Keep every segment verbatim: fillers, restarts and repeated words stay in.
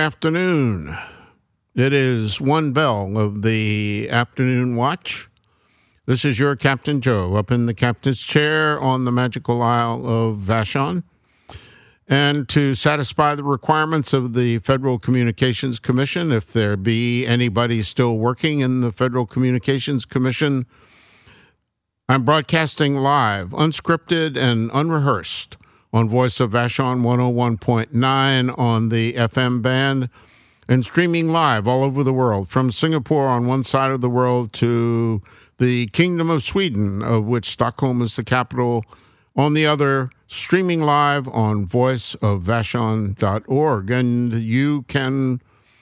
afternoon. It is one bell of the afternoon watch. This is your Captain Joe up in the captain's chair on the magical Isle of Vashon. And to satisfy the requirements of the Federal Communications Commission, if there be anybody still working in the Federal Communications Commission, I'm broadcasting live, unscripted and unrehearsed on Voice of Vashon one oh one point nine on the F M band and streaming live all over the world, from Singapore on one side of the world to the Kingdom of Sweden, of which Stockholm is the capital, on the other, streaming live on voice of vashon dot org. And you can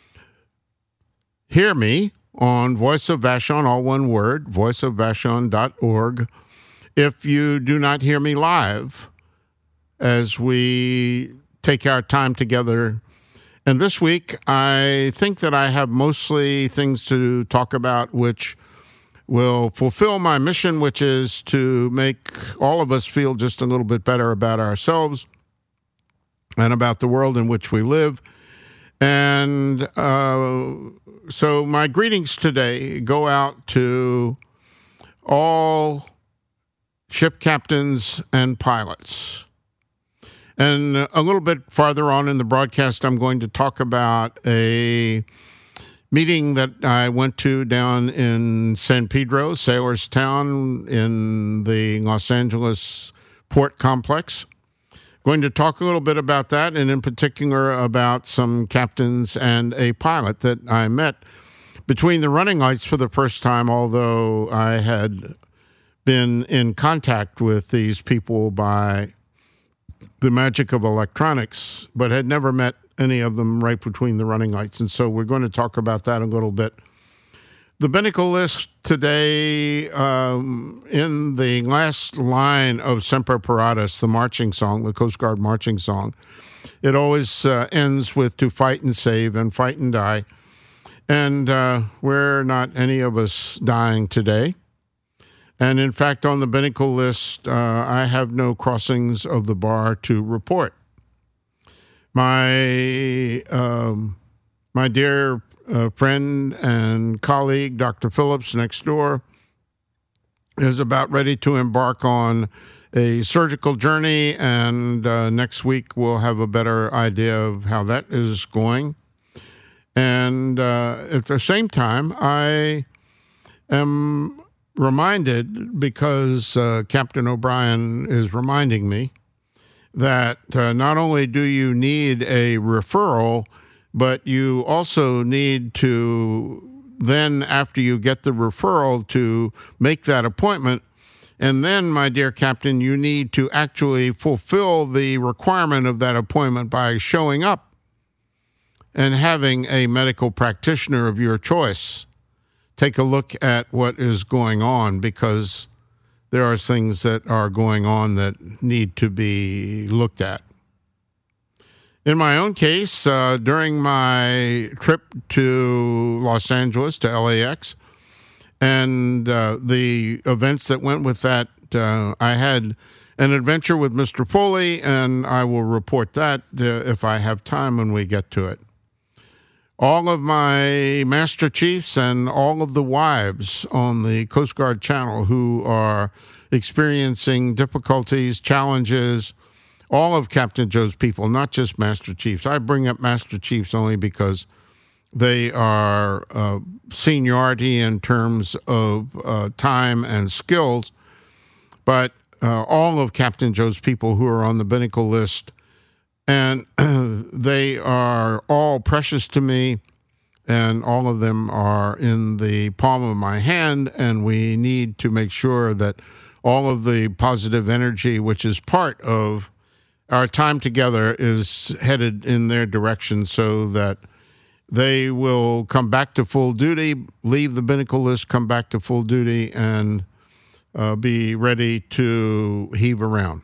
hear me on Voice of Vashon, all one word, voice of vashon dot org, if you do not hear me live as we take our time together. And this week, I think that I have mostly things to talk about which will fulfill my mission, which is to make all of us feel just a little bit better about ourselves and about the world in which we live. And uh, so my greetings today go out to all ship captains and pilots. And a little bit farther on in the broadcast, I'm going to talk about a meeting that I went to down in San Pedro, Sailor's Town, in the Los Angeles Port Complex. Going to talk a little bit about that, and in particular about some captains and a pilot that I met between the running lights for the first time, although I had been in contact with these people by the magic of electronics, but had never met any of them right between the running lights. And so we're going to talk about that a little bit. The Binnacle List today, um, in the last line of Semper Paratus, the marching song, the Coast Guard marching song, it always uh, ends with to fight and save and fight and die. And uh, we're not any of us dying today. And in fact, on the Binnacle List, uh, I have no crossings of the bar to report. My um, my dear uh, friend and colleague, Doctor Phillips, next door, is about ready to embark on a surgical journey, and uh, next week we'll have a better idea of how that is going. And uh, at the same time, I am reminded, because uh, Captain O'Brien is reminding me, that uh, not only do you need a referral, but you also need to then, after you get the referral, to make that appointment. And then, my dear Captain, you need to actually fulfill the requirement of that appointment by showing up and having a medical practitioner of your choice take a look at what is going on, because there are things that are going on that need to be looked at. In my own case, uh, during my trip to Los Angeles, to L A X, and uh, the events that went with that, uh, I had an adventure with Mister Foley, and I will report that uh, if I have time when we get to it. All of my Master Chiefs and all of the wives on the Coast Guard Channel who are experiencing difficulties, challenges, all of Captain Joe's people, not just Master Chiefs. I bring up Master Chiefs only because they are uh, seniority in terms of uh, time and skills, but uh, all of Captain Joe's people who are on the Binnacle List, and they are all precious to me, and all of them are in the palm of my hand, and we need to make sure that all of the positive energy, which is part of our time together, is headed in their direction so that they will come back to full duty, leave the Binnacle List, come back to full duty, and uh, be ready to heave around.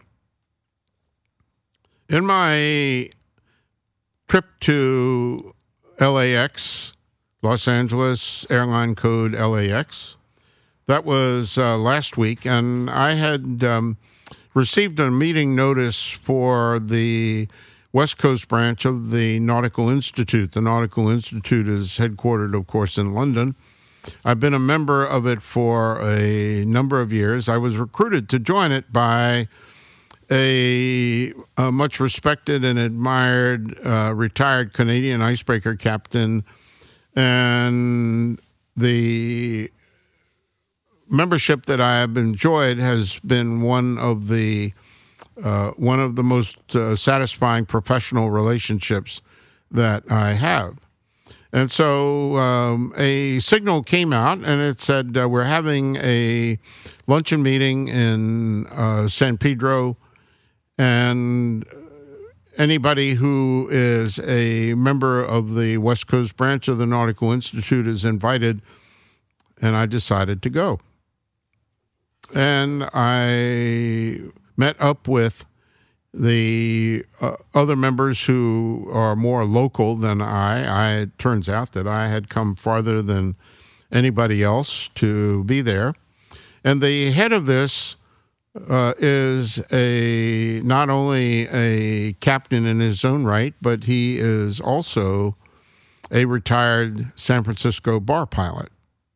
In my trip to L A X, Los Angeles, airline code L A X, that was uh, last week, and I had um, received a meeting notice for the West Coast branch of the Nautical Institute. The Nautical Institute is headquartered, of course, in London. I've been a member of it for a number of years. I was recruited to join it by a, a much respected and admired uh, retired Canadian icebreaker captain, and the membership that I have enjoyed has been one of the uh, one of the most uh, satisfying professional relationships that I have. And so um, a signal came out, and it said uh, we're having a luncheon meeting in uh, San Pedro, and anybody who is a member of the West Coast branch of the Nautical Institute is invited, and I decided to go. And I met up with the uh, other members who are more local than I. I. It turns out that I had come farther than anybody else to be there. And the head of this uh, is a not only a captain in his own right, but he is also a retired San Francisco bar pilot.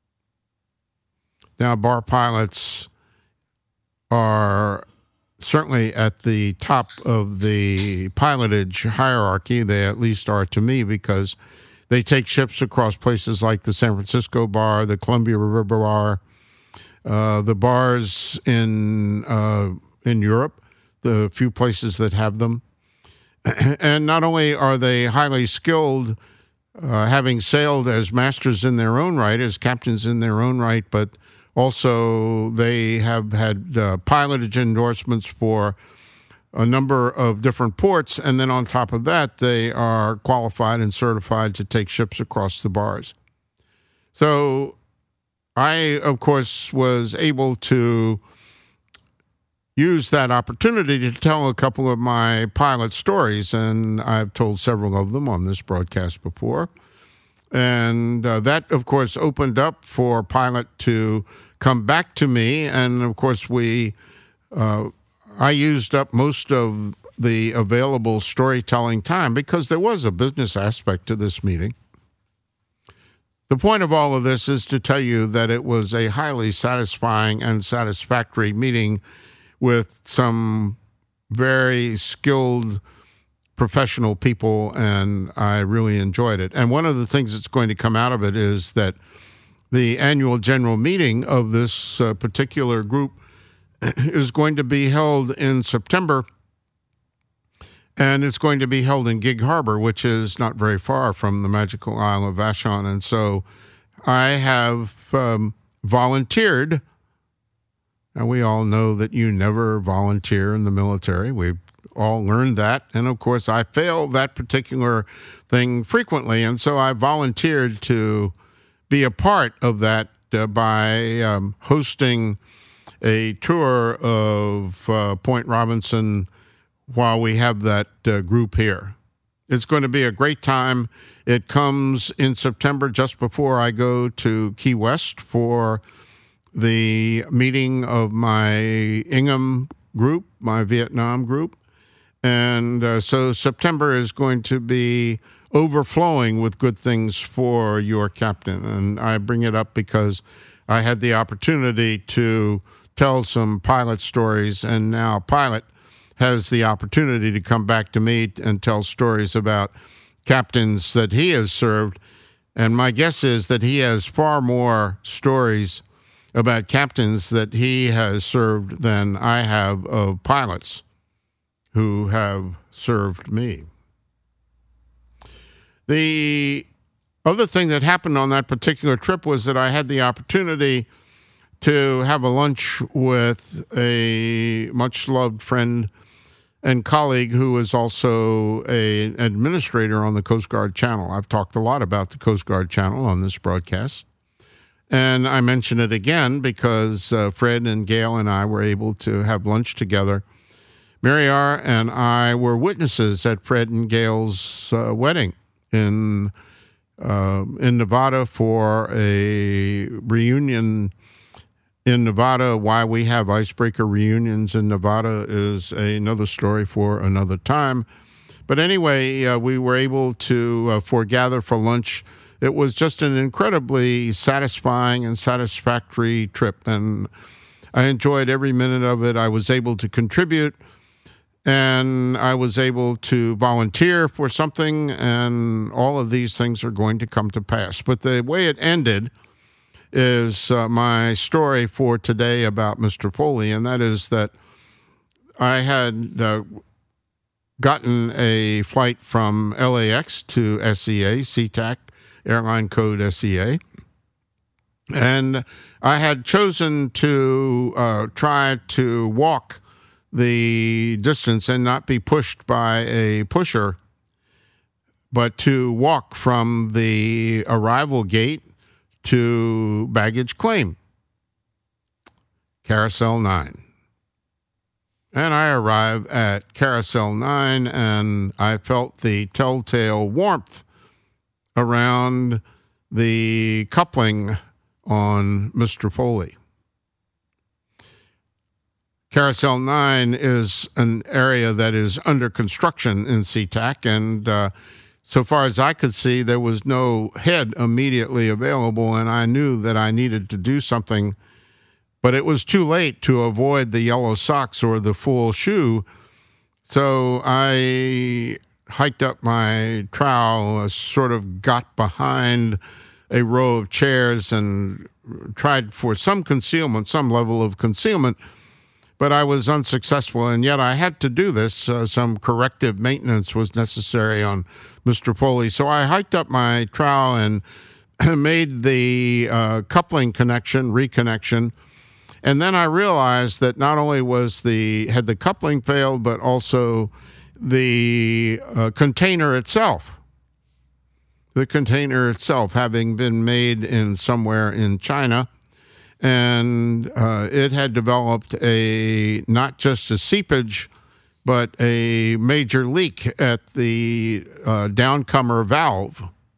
Now, bar pilots are certainly at the top of the pilotage hierarchy. They at least are to me, because they take ships across places like the San Francisco bar, the Columbia River bar, uh, the bars in uh, in Europe, the few places that have them. And not only are they highly skilled, uh, having sailed as masters in their own right, as captains in their own right, but also they have had uh, pilotage endorsements for a number of different ports. And then on top of that, they are qualified and certified to take ships across the bars. So I, of course, was able to use that opportunity to tell a couple of my pilot stories, and I've told several of them on this broadcast before. And uh, that, of course, opened up for Pilot to come back to me. And, of course, we, uh, I used up most of the available storytelling time because there was a business aspect to this meeting. The point of all of this is to tell you that it was a highly satisfying and satisfactory meeting with some very skilled professional people, and I really enjoyed it. And one of the things that's going to come out of it is that the annual general meeting of this uh, particular group is going to be held in September, and it's going to be held in Gig Harbor, which is not very far from the magical Isle of Vashon. And so I have um, volunteered, and we all know that you never volunteer in the military. We've all learned that. And of course, I fail that particular thing frequently. And so I volunteered to be a part of that uh, by um, hosting a tour of uh, Point Robinson while we have that uh, group here. It's going to be a great time. It comes in September, just before I go to Key West for the meeting of my Ingham group, my Vietnam group. And uh, so September is going to be overflowing with good things for your captain. And I bring it up because I had the opportunity to tell some pilot stories, and now Pilot has the opportunity to come back to me and tell stories about captains that he has served. And my guess is that he has far more stories about captains that he has served than I have of pilots who have served me. The other thing that happened on that particular trip was that I had the opportunity to have a lunch with a much-loved friend and colleague who is also an administrator on the Coast Guard Channel. I've talked a lot about the Coast Guard Channel on this broadcast, and I mention it again because uh, Fred and Gail and I were able to have lunch together. Mary R. and I were witnesses at Fred and Gail's uh, wedding in uh, in Nevada for a reunion in Nevada. Why we have icebreaker reunions in Nevada is another story for another time. But anyway, uh, we were able to uh, foregather for lunch. It was just an incredibly satisfying and satisfactory trip, and I enjoyed every minute of it. I was able to contribute, and I was able to volunteer for something, and all of these things are going to come to pass. But the way it ended is uh, my story for today about Mister Foley, and that is that I had uh, gotten a flight from L A X to S E A, SeaTac, airline code S E A, and I had chosen to uh, try to walk the distance and not be pushed by a pusher, but to walk from the arrival gate to baggage claim, Carousel nine. And I arrive at Carousel nine, and I felt the telltale warmth around the coupling on Mister Foley. Carousel nine is an area that is under construction in SeaTac, and uh, so far as I could see, there was no head immediately available, and I knew that I needed to do something, but it was too late to avoid the yellow socks or the full shoe, so I hiked up my trowel, uh, sort of got behind a row of chairs and tried for some concealment, some level of concealment, but I was unsuccessful, and yet I had to do this. Uh, some corrective maintenance was necessary on Mister Foley. So I hiked up my trowel and made the uh, coupling connection, reconnection, and then I realized that not only was the had the coupling failed, but also the uh, container itself. The container itself having been made in somewhere in China, and uh, it had developed a not just a seepage, but a major leak at the uh, downcomer valve.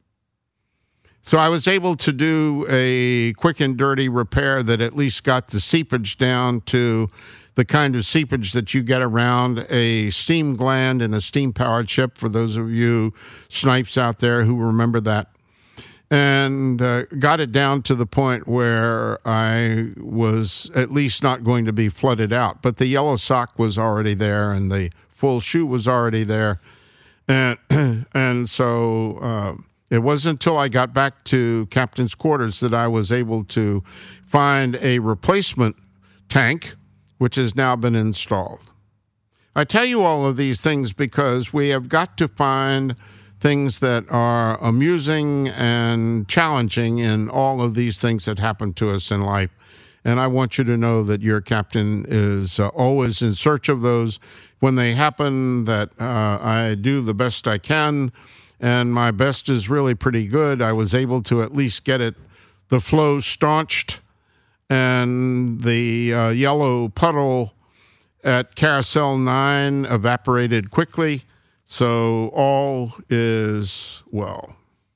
So I was able to do a quick and dirty repair that at least got the seepage down to the kind of seepage that you get around a steam gland in a steam-powered ship, for those of you snipes out there who remember that. And uh, got it down to the point where I was at least not going to be flooded out. But the yellow sock was already there, and the full shoe was already there. And, and so uh, it wasn't until I got back to captain's quarters that I was able to find a replacement tank, which has now been installed. I tell you all of these things because we have got to find things that are amusing and challenging in all of these things that happen to us in life. And I want you to know that your captain is uh, always in search of those. When they happen, that uh, I do the best I can, and my best is really pretty good. I was able to at least get it, the flow staunched, and the uh, yellow puddle at Carousel nine evaporated quickly. So all is well.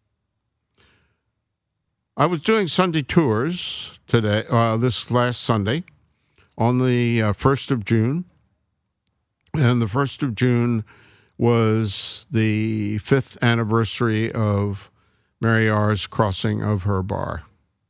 I was doing Sunday tours today, uh, this last Sunday, on the uh, first of June. And the first of June was the fifth anniversary of Mary R's crossing of her bar.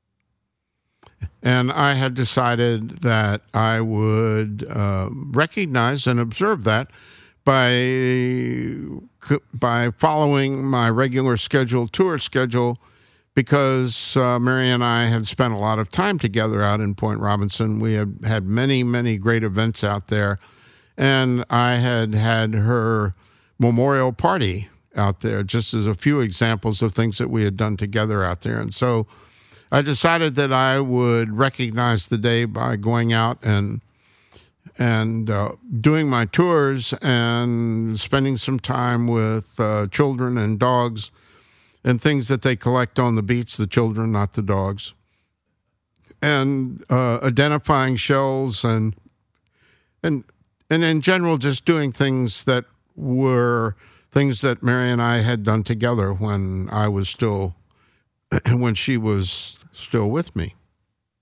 And I had decided that I would uh, recognize and observe that by by following my regular scheduled tour schedule, because uh, Mary and I had spent a lot of time together out in Point Robinson. We had had many, many great events out there, and I had had her memorial party out there, just as a few examples of things that we had done together out there. And so I decided that I would recognize the day by going out and and uh, doing my tours and spending some time with uh, children and dogs and things that they collect on the beach, the children, not the dogs, and uh, identifying shells and and and in general just doing things that were things that Mary and I had done together when I was still, when she was still with me.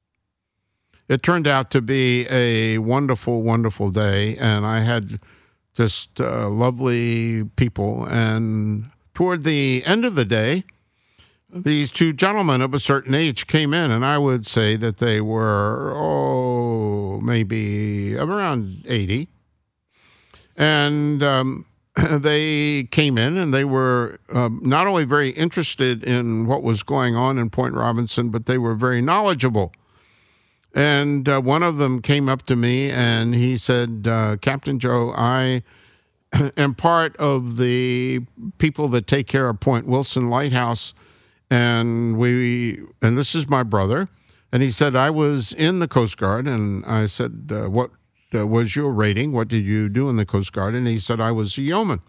It turned out to be a wonderful, wonderful day, and I had just uh, lovely people. And toward the end of the day, these two gentlemen of a certain age came in, and I would say that they were, oh, maybe around eighty. And um, they came in, and they were um, not only very interested in what was going on in Point Robinson, but they were very knowledgeable. And uh, one of them came up to me, and he said, uh, Captain Joe, I am part of the people that take care of Point Wilson Lighthouse. And we, and this is my brother. And he said, I was in the Coast Guard. And I said, uh, what uh, was your rating? What did you do in the Coast Guard? And he said, I was a yeoman,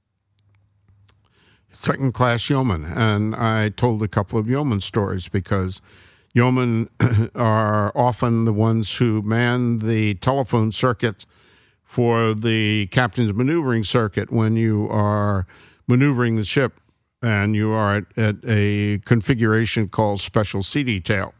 second class yeoman. And I told a couple of yeoman stories, because yeomen are often the ones who man the telephone circuits for the captain's maneuvering circuit when you are maneuvering the ship. And you are at, at a configuration called Special Sea Detail.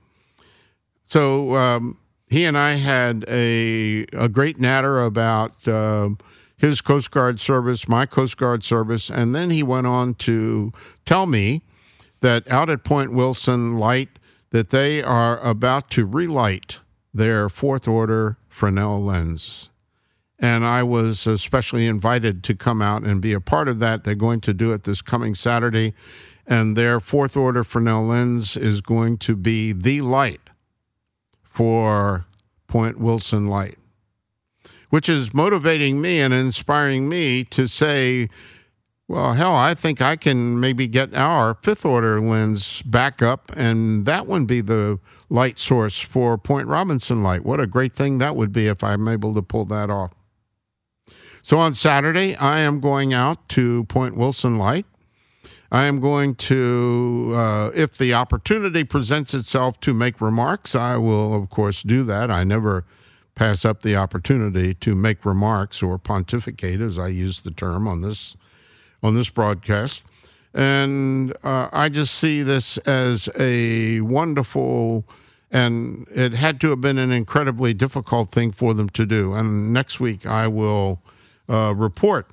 So um, he and I had a a great natter about uh, his Coast Guard service, my Coast Guard service, and then he went on to tell me that out at Point Wilson Light, that they are about to relight their fourth order Fresnel lens. And I was especially invited to come out and be a part of that. They're going to do it this coming Saturday. And their fourth order Fresnel lens is going to be the light for Point Wilson Light, which is motivating me and inspiring me to say, well, hell, I think I can maybe get our fifth order lens back up, and that would be the light source for Point Robinson Light. What a great thing that would be if I'm able to pull that off. So on Saturday, I am going out to Point Wilson Light. I am going to, uh, if the opportunity presents itself to make remarks, I will, of course, do that. I never pass up the opportunity to make remarks or pontificate, as I use the term on this on this broadcast. And uh, I just see this as a wonderful, and it had to have been an incredibly difficult thing for them to do. And next week, I will Uh, report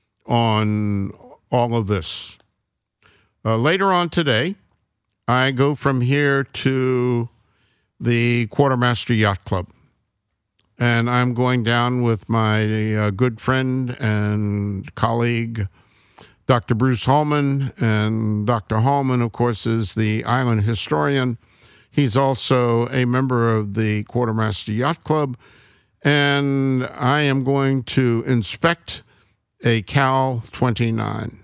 on all of this. Uh, later on today, I go from here to the Quartermaster Yacht Club. And I'm going down with my uh, good friend and colleague, Doctor Bruce Hallman. And Doctor Hallman, of course, is the island historian. He's also a member of the Quartermaster Yacht Club. And I am going to inspect a Cal twenty-nine.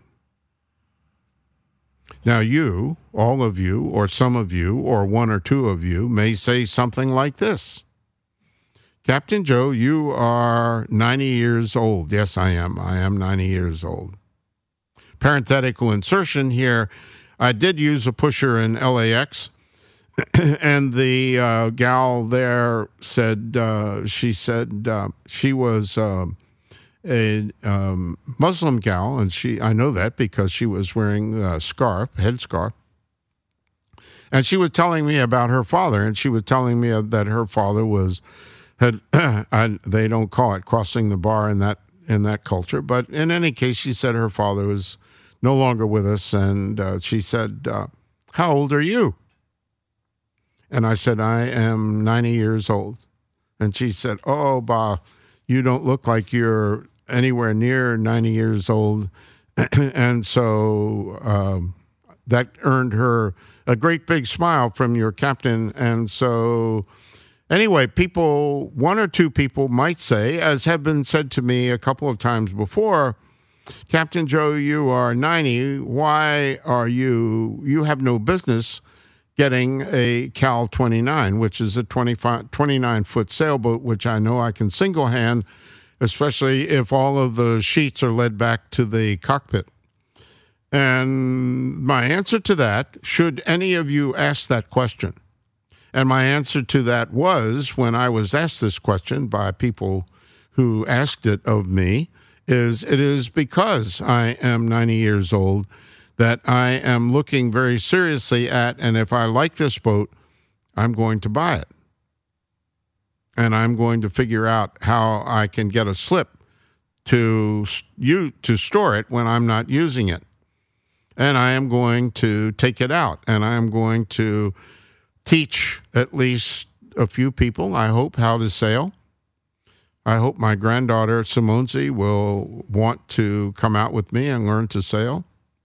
Now you, all of you, or some of you, or one or two of you, may say something like this. Captain Joe, you are ninety years old. Yes, I am. I am ninety years old. Parenthetical insertion here. I did use a pusher in L A X. And the uh, gal there said, uh, she said uh, she was uh, a um, Muslim gal, and she I know that because she was wearing a scarf, headscarf. And she was telling me about her father, and she was telling me that her father was, had I, they don't call it crossing the bar in that in that culture, but in any case, she said her father was no longer with us, and uh, she said, uh, how old are you? And I said, I am ninety years old. And she said, oh, Bah, you don't look like you're anywhere near ninety years old. And so um, that earned her a great big smile from your captain. And so anyway, people, one or two people might say, as have been said to me a couple of times before, Captain Joe, you are ninety. Why are you, you have no business getting a Cal twenty-nine, which is a twenty-five, twenty-nine-foot sailboat, which I know I can single-hand, especially if all of the sheets are led back to the cockpit. And my answer to that, should any of you ask that question, and my answer to that was, when I was asked this question by people who asked it of me, is it is because I am ninety years old that I am looking very seriously at, and if I like this boat, I'm going to buy it. And I'm going to figure out how I can get a slip to you to store it when I'm not using it. And I am going to take it out, and I am going to teach at least a few people, I hope, how to sail. I hope my granddaughter, Simonzi, will want to come out with me and learn to sail.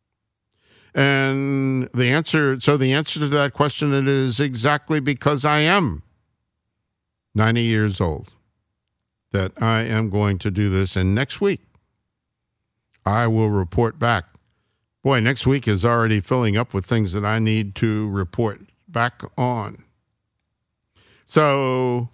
And the answer, so the answer to that question, it is exactly because I am ninety years old that I am going to do this. And next week, I will report back. Boy, next week is already filling up with things that I need to report back on. So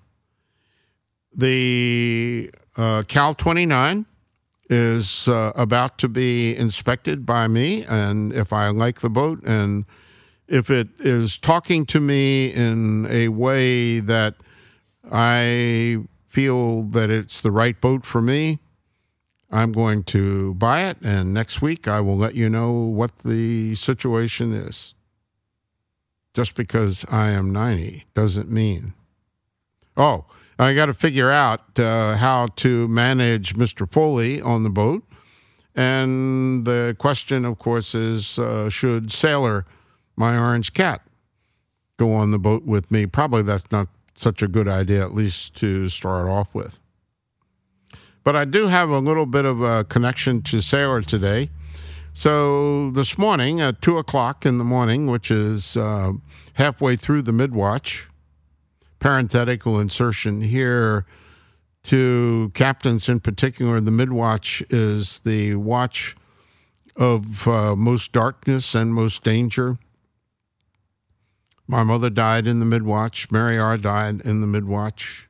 the uh, Cal twenty-nine is uh, about to be inspected by me, and if I like the boat and if it is talking to me in a way that I feel that it's the right boat for me, I'm going to buy it, and next week I will let you know what the situation is. Just because I am ninety doesn't mean. Oh, I got to figure out uh, how to manage Mister Foley on the boat. And the question, of course, is uh, should Sailor, my orange cat, go on the boat with me? Probably that's not such a good idea, at least to start off with. But I do have a little bit of a connection to Sailor today. So this morning at two o'clock in the morning, which is uh, halfway through the midwatch, parenthetical insertion here to captains in particular, the midwatch is the watch of uh, most darkness and most danger. My mother died in the midwatch. Mary R. died in the midwatch.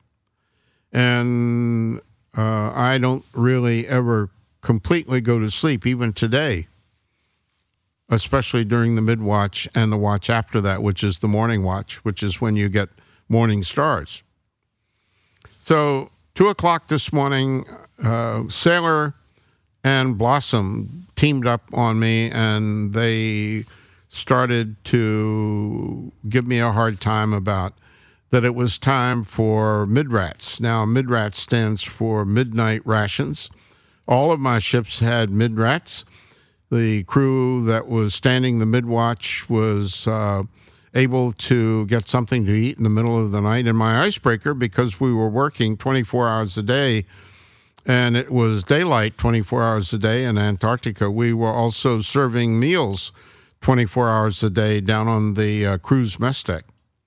And uh, I don't really ever completely go to sleep, even today, especially during the midwatch and the watch after that, which is the morning watch, which is when you get morning stars. So two o'clock this morning, uh, Sailor and Blossom teamed up on me, and they started to give me a hard time about that it was time for midrats. Now, midrat stands for midnight rations. All of my ships had midrats. The crew that was standing the midwatch was uh, able to get something to eat in the middle of the night. And my icebreaker, because we were working twenty-four hours a day, and it was daylight twenty-four hours a day in Antarctica, we were also serving meals twenty-four hours a day down on the uh, cruise mess deck.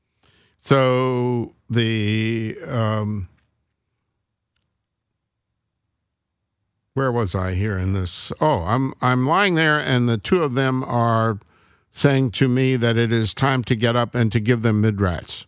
So the, um, where was I here in this? Oh, I'm I'm lying there, and the two of them are saying to me that it is time to get up and to give them midrats.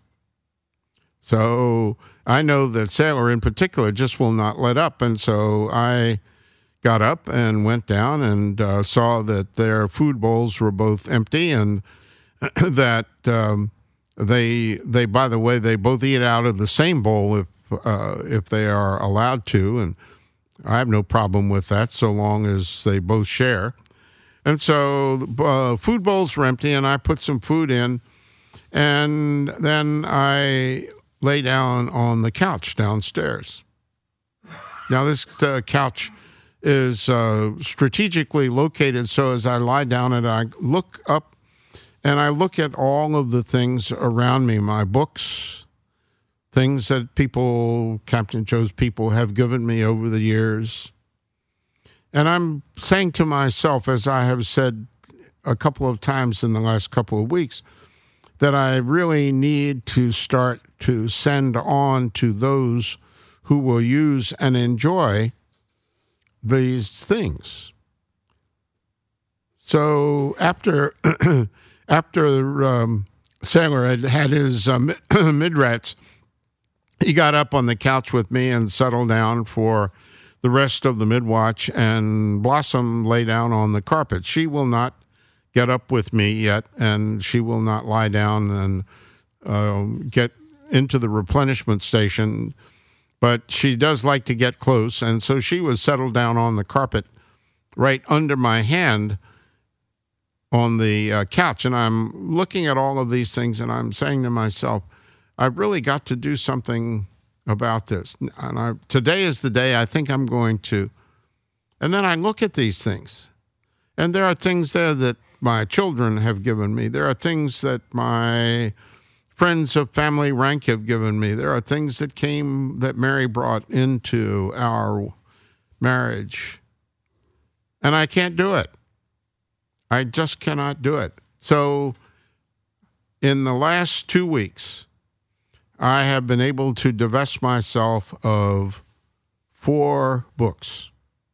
So I know that Sailor in particular just will not let up, and so I got up and went down and uh, saw that their food bowls were both empty, and that um, they they by the way they both eat out of the same bowl if uh, if they are allowed to, and I have no problem with that so long as they both share. And so uh, food bowls were empty, and I put some food in, and then I lay down on the couch downstairs. Now, this uh, couch is uh, strategically located so as I lie down and I look up, and I look at all of the things around me, my books, things that people, Captain Joe's people, have given me over the years. And I'm saying to myself, as I have said a couple of times in the last couple of weeks, that I really need to start to send on to those who will use and enjoy these things. So after after um, Sailor had had his uh, midrats, he got up on the couch with me and settled down for the rest of the midwatch, and Blossom lay down on the carpet. She will not get up with me yet, and she will not lie down and um, get into the replenishment station, but she does like to get close, and so she was settled down on the carpet right under my hand on the uh, couch, and I'm looking at all of these things, and I'm saying to myself, I've really got to do something about this. And I, today is the day I think I'm going to And then I look at these things, and there are things there that my children have given me. There are things that my friends of family rank have given me. There are things that came, that Mary brought into our marriage. And I can't do it. I just cannot do it. So in the last two weeks, I have been able to divest myself of four books.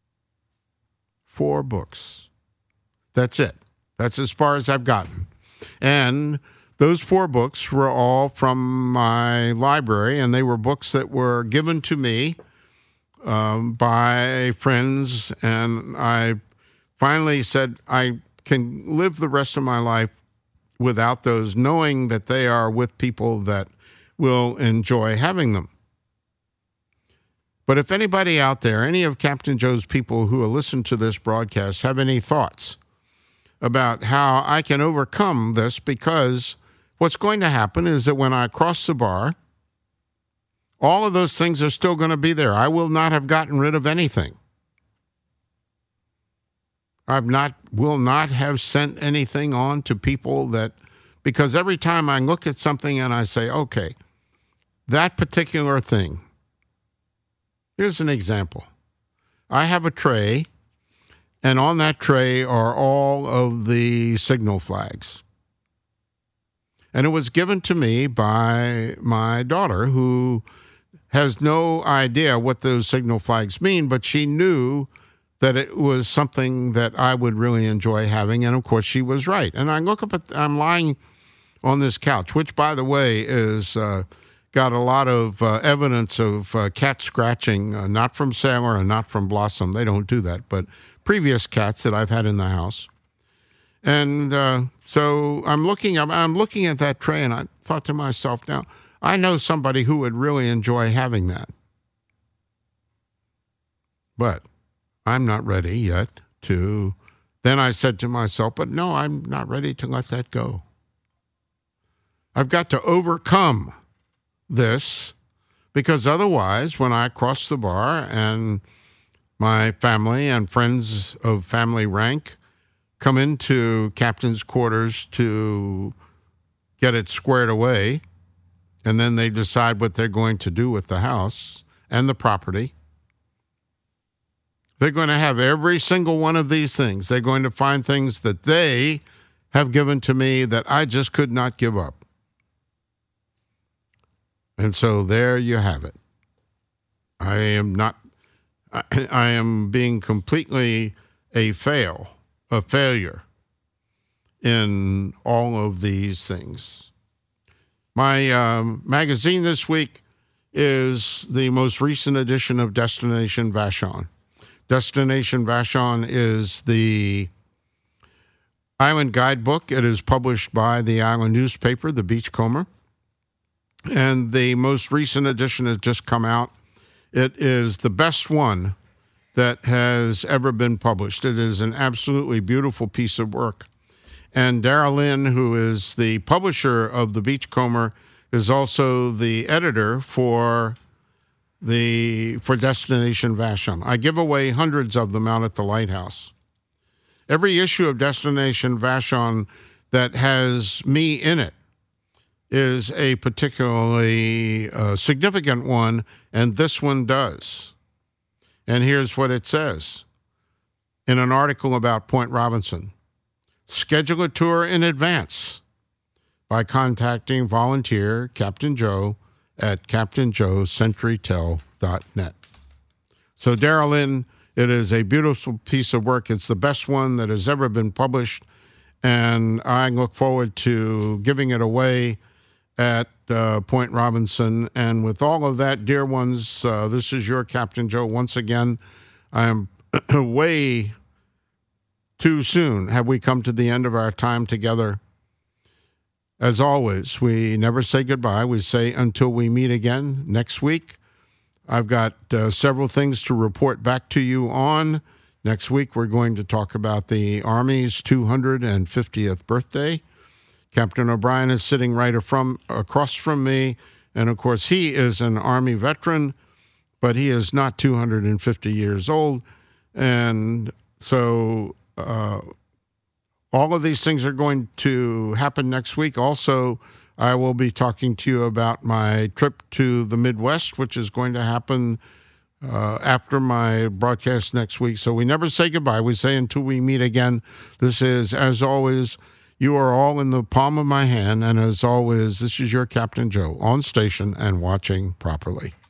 Four books. That's it. That's as far as I've gotten. And those four books were all from my library, and they were books that were given to me um, by friends, and I finally said I can live the rest of my life without those, knowing that they are with people that will enjoy having them. But if anybody out there, any of Captain Joe's people who will listen to this broadcast, have any thoughts about how I can overcome this, because what's going to happen is that when I cross the bar, all of those things are still going to be there. I will not have gotten rid of anything. I've not, will not have sent anything on to people that, because every time I look at something and I say, okay, that particular thing, here's an example. I have a tray, and on that tray are all of the signal flags. And it was given to me by my daughter, who has no idea what those signal flags mean, but she knew that it was something that I would really enjoy having. And of course, she was right. And I look up at, I'm lying on this couch, which, by the way, is uh, got a lot of uh, evidence of uh, cat scratching, uh, not from Sailor and not from Blossom. They don't do that, but previous cats that I've had in the house. And uh, so I'm looking, I'm, I'm looking at that tray, and I thought to myself, now, I know somebody who would really enjoy having that. But I'm not ready yet to, then I said to myself, but no, I'm not ready to let that go. I've got to overcome this, because otherwise, when I cross the bar and my family and friends of family rank come into captain's quarters to get it squared away, and then they decide what they're going to do with the house and the property, they're going to have every single one of these things. They're going to find things that they have given to me that I just could not give up. And so there you have it. I am not, I, I am being completely a fail, a failure in all of these things. My um, magazine this week is the most recent edition of Destination Vashon. Destination Vashon is the island guidebook. It is published by the island newspaper, the Beachcomber. And the most recent edition has just come out. It is the best one that has ever been published. It is an absolutely beautiful piece of work. And Darrell Lynn, who is the publisher of the Beachcomber, is also the editor for the for Destination Vashon. I give away hundreds of them out at the Lighthouse. Every issue of Destination Vashon that has me in it is a particularly uh, significant one, and this one does. And here's what it says in an article about Point Robinson. Schedule a tour in advance by contacting volunteer Captain Joe at captain joe century tel dot net. So, Darrell Lynn, it is a beautiful piece of work. It's the best one that has ever been published, and I look forward to giving it away at uh, Point Robinson. And with all of that, dear ones, uh, this is your Captain Joe. Once again, I am way too soon have we come to the end of our time together. As always, we never say goodbye. We say until we meet again next week. I've got uh, several things to report back to you on. Next week, we're going to talk about the Army's two hundred fiftieth birthday. Captain O'Brien is sitting right from, across from me, and of course, he is an Army veteran, but he is not two hundred fifty years old. And so uh, all of these things are going to happen next week. Also, I will be talking to you about my trip to the Midwest, which is going to happen uh, after my broadcast next week. So we never say goodbye. We say until we meet again. This is, as always, you are all in the palm of my hand. And as always, this is your Captain Joe on station and watching properly.